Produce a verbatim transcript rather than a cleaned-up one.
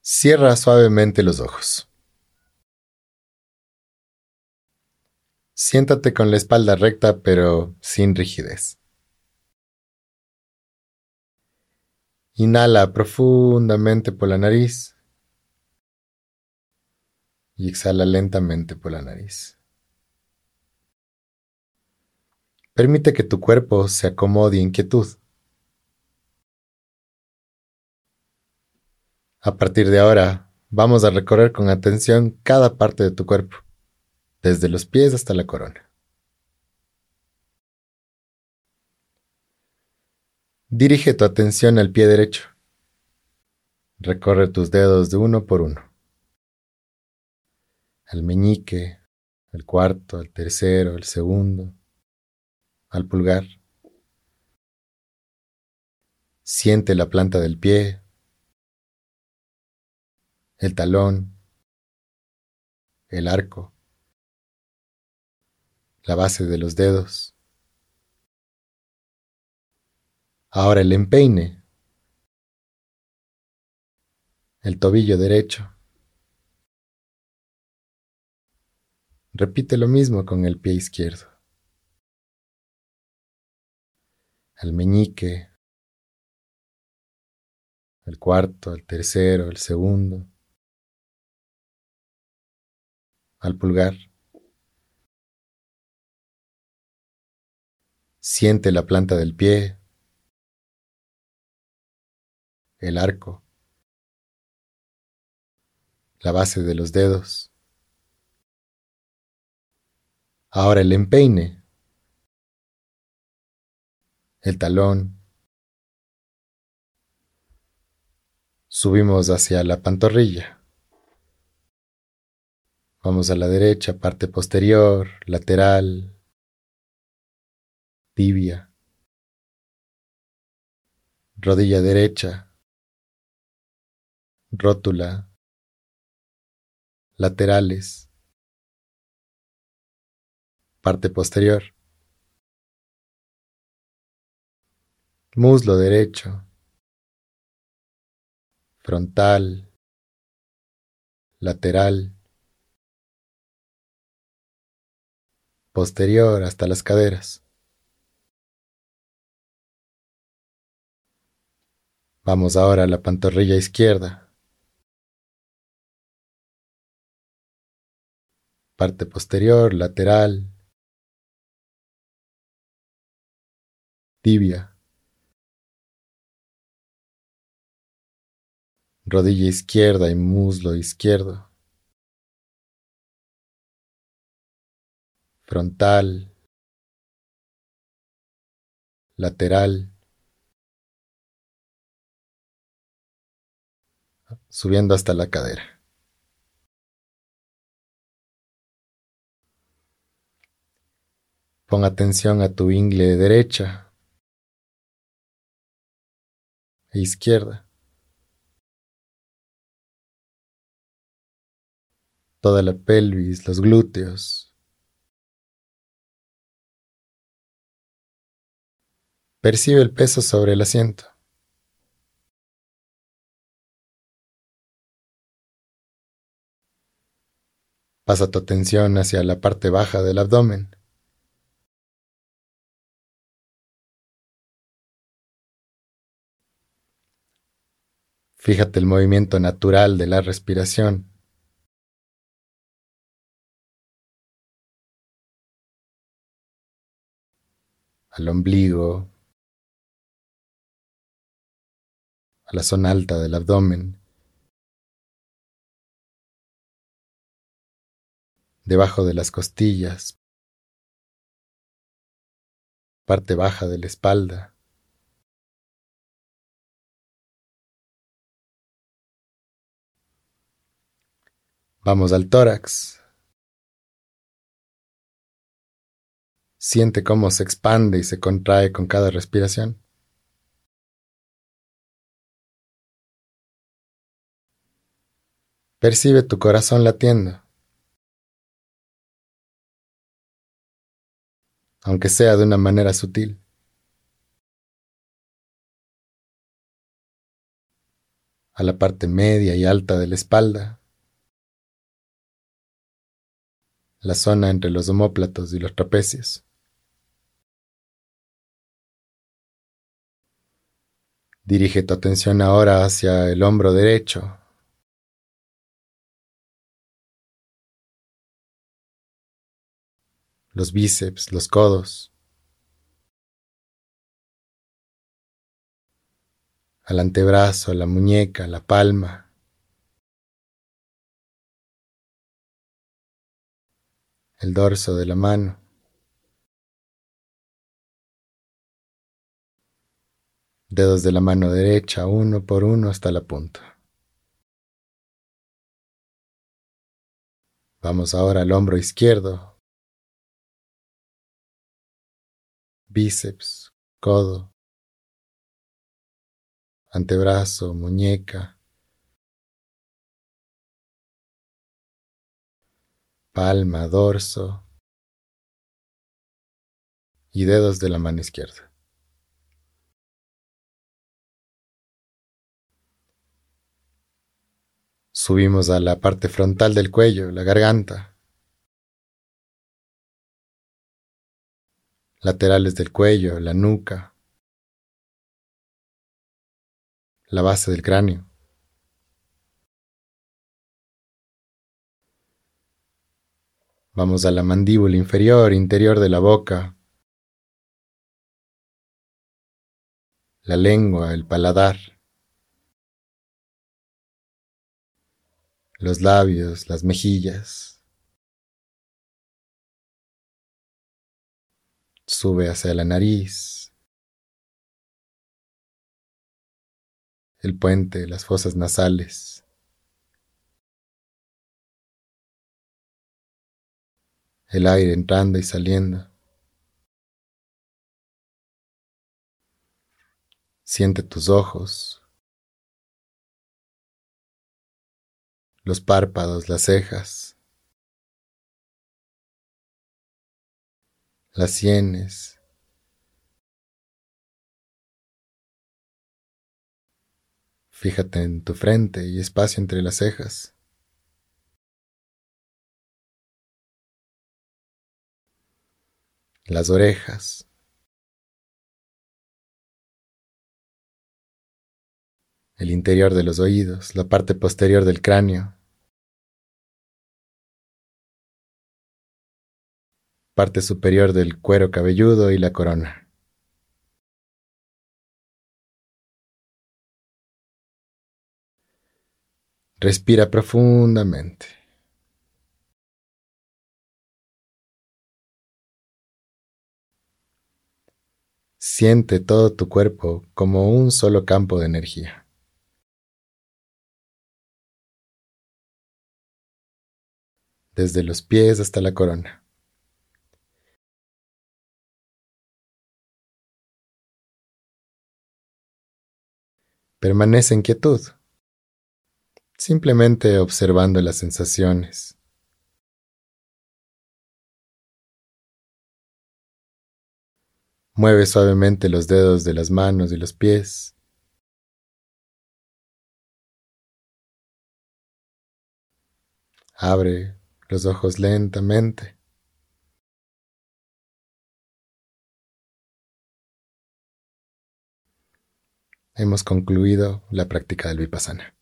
Cierra suavemente los ojos. Siéntate con la espalda recta pero sin rigidez. Inhala profundamente por la nariz y exhala lentamente por la nariz. Permite que tu cuerpo se acomode en quietud. A partir de ahora, vamos a recorrer con atención cada parte de tu cuerpo, desde los pies hasta la corona. Dirige tu atención al pie derecho. Recorre tus dedos de uno por uno. Al meñique, al cuarto, al tercero, al segundo, al pulgar. Siente la planta del pie, el talón, el arco, la base de los dedos. Ahora el empeine, el tobillo derecho. Repite lo mismo con el pie izquierdo. Al meñique, el cuarto, el tercero, el segundo, al pulgar. Siente la planta del pie, el arco, la base de los dedos. Ahora el empeine, el talón. Subimos hacia la pantorrilla. Vamos a la derecha, parte posterior, lateral, tibia, rodilla derecha, rótula, laterales, parte posterior, muslo derecho, frontal, lateral, posterior hasta las caderas. Vamos ahora a la pantorrilla izquierda, parte posterior, lateral, tibia, rodilla izquierda y muslo izquierdo, frontal, lateral, subiendo hasta la cadera. Pon atención a tu ingle derecha e izquierda. Toda la pelvis, los glúteos. Percibe el peso sobre el asiento. Pasa tu atención hacia la parte baja del abdomen. Fíjate el movimiento natural de la respiración. Al ombligo, a la zona alta del abdomen, debajo de las costillas, parte baja de la espalda. Vamos al tórax. Siente cómo se expande y se contrae con cada respiración. Percibe tu corazón latiendo, aunque sea de una manera sutil. a la parte media y alta de la espalda, la zona entre los omóplatos y los trapecios. Dirige tu atención ahora hacia el hombro derecho, los bíceps, los codos, al antebrazo, la muñeca, la palma, el dorso de la mano, dedos de la mano derecha, uno por uno hasta la punta. Vamos ahora al hombro izquierdo, bíceps, codo, antebrazo, muñeca, palma, dorso y dedos de la mano izquierda. Subimos a la parte frontal del cuello, la garganta, laterales del cuello, la nuca, la base del cráneo. Vamos a la mandíbula inferior, interior de la boca, la lengua, el paladar, los labios, las mejillas. Sube hacia la nariz, el puente, las fosas nasales, el aire entrando y saliendo. Siente tus ojos, los párpados, las cejas, las sienes. Fíjate en tu frente y espacio entre las cejas. Las orejas, el interior de los oídos, la parte posterior del cráneo, parte superior del cuero cabelludo y la corona. Respira profundamente. Siente todo tu cuerpo como un solo campo de energía. Desde los pies hasta la corona. Permanece en quietud, simplemente observando las sensaciones. Mueve suavemente los dedos de las manos y los pies. Abre los ojos lentamente. Hemos concluido la práctica del Vipassana.